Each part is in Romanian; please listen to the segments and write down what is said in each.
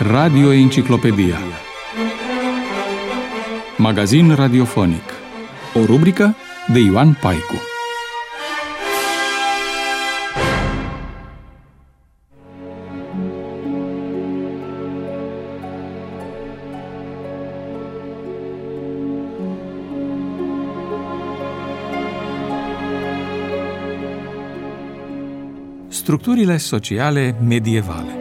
Radio Enciclopedia. Magazin radiofonic. O rubrică de Ioan Paicu. Structurile sociale medievale.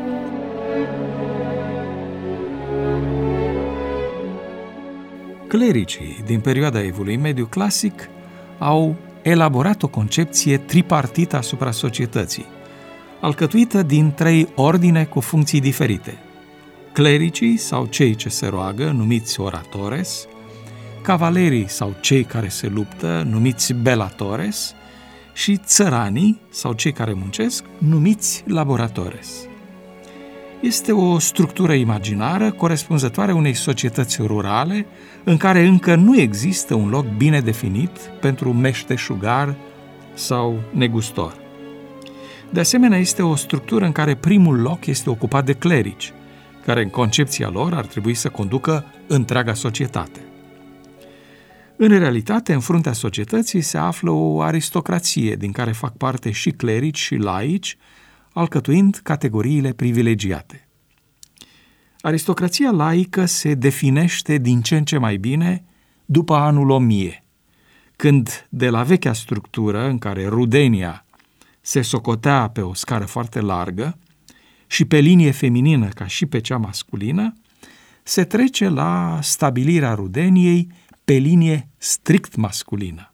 Clericii din perioada Evului Mediu clasic au elaborat o concepție tripartită asupra societății, alcătuită din 3 ordine cu funcții diferite: clericii sau cei ce se roagă, numiți oratores; cavalerii sau cei care se luptă, numiți bellatores; și țăranii sau cei care muncesc, numiți laboratores. Este o structură imaginară corespunzătoare unei societăți rurale în care încă nu există un loc bine definit pentru meșteșugar sau negustor. De asemenea, este o structură în care primul loc este ocupat de clerici, care în concepția lor ar trebui să conducă întreaga societate. În realitate, în fruntea societății se află o aristocrație din care fac parte și clerici și laici, alcătuind categoriile privilegiate. Aristocrația laică se definește din ce în ce mai bine după anul 1000, când de la vechea structură în care rudenia se socotea pe o scară foarte largă și pe linie feminină ca și pe cea masculină, se trece la stabilirea rudeniei pe linie strict masculină.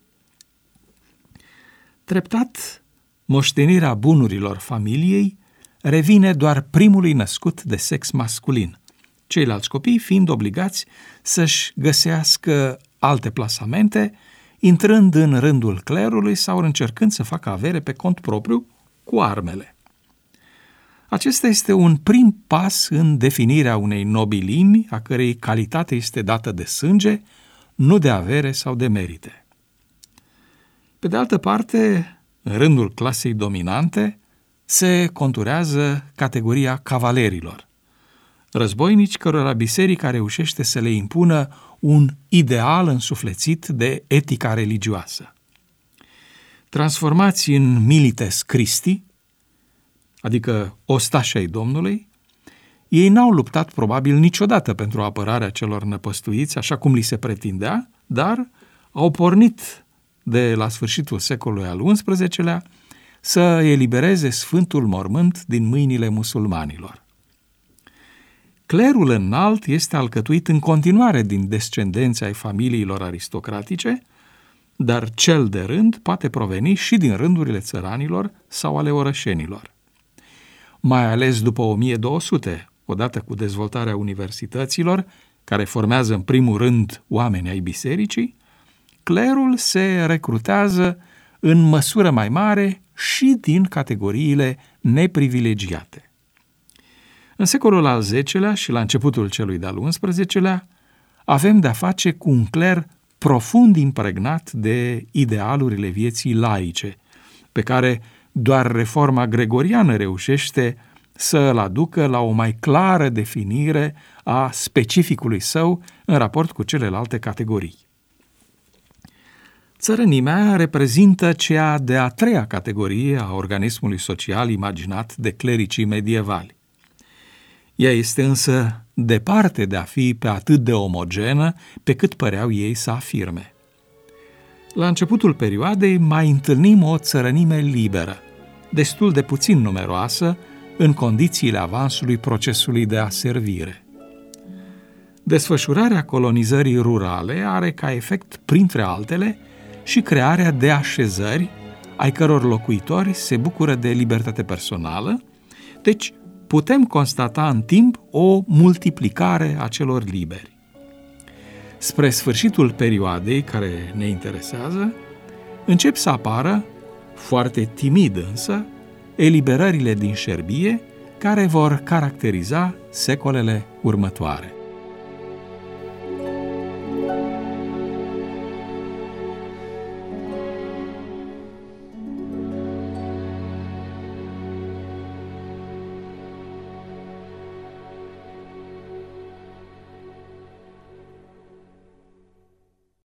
Treptat, moștenirea bunurilor familiei revine doar primului născut de sex masculin, ceilalți copii fiind obligați să-și găsească alte plasamente, intrând în rândul clerului sau încercând să facă avere pe cont propriu cu armele. Acesta este un prim pas în definirea unei nobilimi, a cărei calitate este dată de sânge, nu de avere sau de merite. Pe de altă parte, în rândul clasei dominante, se conturează categoria cavalerilor, războinici cărora biserica reușește să le impună un ideal însuflețit de etica religioasă. Transformați în milites Christi, adică ostași ai Domnului, ei n-au luptat probabil niciodată pentru apărarea celor năpăstuiți, așa cum li se pretindea, dar au pornit de la sfârșitul secolului al XI-lea să elibereze Sfântul Mormânt din mâinile musulmanilor. Clerul înalt este alcătuit în continuare din descendenți ai familiilor aristocratice, dar cel de rând poate proveni și din rândurile țăranilor sau ale orășenilor. Mai ales după 1200, odată cu dezvoltarea universităților, care formează în primul rând oameni ai bisericii, clerul se recrutează în măsură mai mare și din categoriile neprivilegiate. În secolul al X-lea și la începutul celui de-al XI-lea avem de-a face cu un cler profund impregnat de idealurile vieții laice, pe care doar reforma gregoriană reușește să îl aducă la o mai clară definire a specificului său în raport cu celelalte categorii. Țărănimea reprezintă cea de-a 3-a categorie a organismului social imaginat de clericii medievali. Ea este însă departe de a fi pe atât de omogenă pe cât păreau ei să afirme. La începutul perioadei mai întâlnim o țărănime liberă, destul de puțin numeroasă în condițiile avansului procesului de aservire. Desfășurarea colonizării rurale are ca efect, printre altele, și crearea de așezări ai căror locuitori se bucură de libertate personală, deci putem constata în timp o multiplicare a celor liberi. Spre sfârșitul perioadei care ne interesează, încep să apară, foarte timid însă, eliberările din șerbie care vor caracteriza secolele următoare.